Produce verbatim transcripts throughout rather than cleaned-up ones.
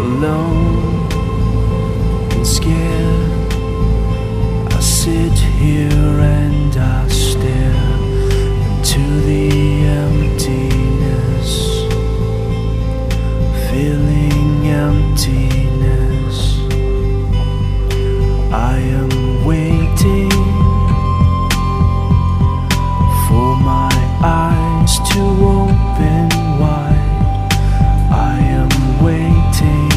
alone and scared. I sit here and I stare into the emptiness, feeling emptiness. I am waiting for my eyes to open wide. I am waiting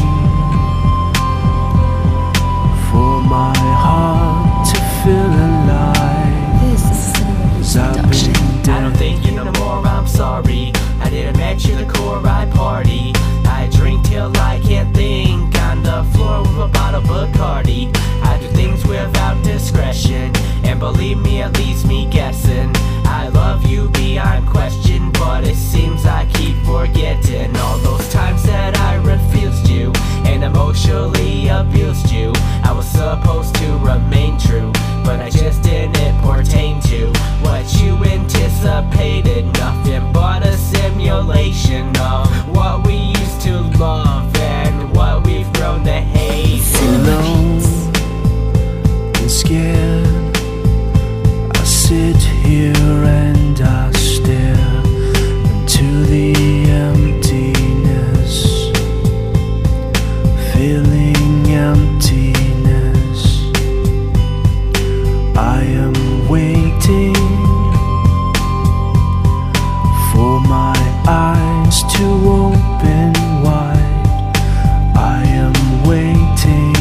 for my heart to feel alive. This is Cinema Production. I don't think you no more, I'm sorry. I didn't match you the core, I party. I drink till I can't think, on the floor with a bottle of Bacardi. I do things without discretion, and believe me, it leaves me guessing. I love you beyond question, but it seems I keep forgetting all those times that I refused you and emotionally abused you. I was supposed to remain true, but I just didn't pertain to what you anticipated. Nothing but a simulation of what we used to love and what we've grown to hate. Alone and scared, I sit here and I stare into the emptiness, feeling emptiness. I am waiting for my eyes to open wide. I am waiting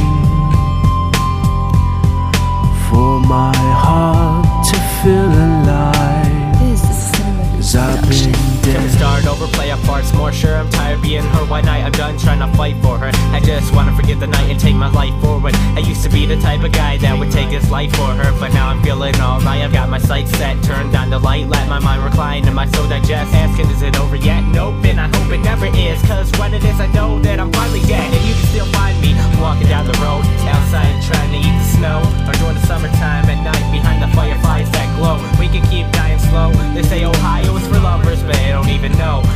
for my heart to feel alive. This is Cinema Cause I've Production. been Can we dead. start over, play our parts more? Sure, I'm tired being her. One night I'm done trying to fight for her. I just wanna forget the night and take my life forward. I used to be the type of guy that would take his life for her, but now I'm feeling alright. I've got my sights set, turned on the light, let my mind recline and my soul digest. Asking, is it over yet? Nope, and I hope it never is, cause when it is I know that I'm finally dead. And you can still find me walking down the road, outside trying to eat the snow, or during the summertime at night behind the fireflies that glow. We can keep dying slow. They say Ohio is for lovers, but they don't even know